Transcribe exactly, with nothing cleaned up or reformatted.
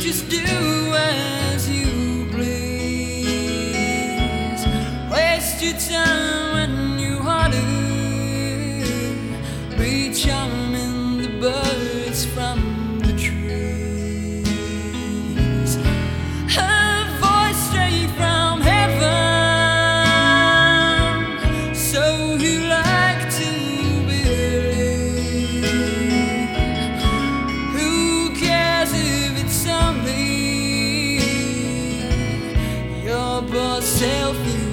just do as you please. Waste your time when you ought to be charming the birds from the trees. A voice straight from heaven, so you like to believe. Who cares if it's only your poor self?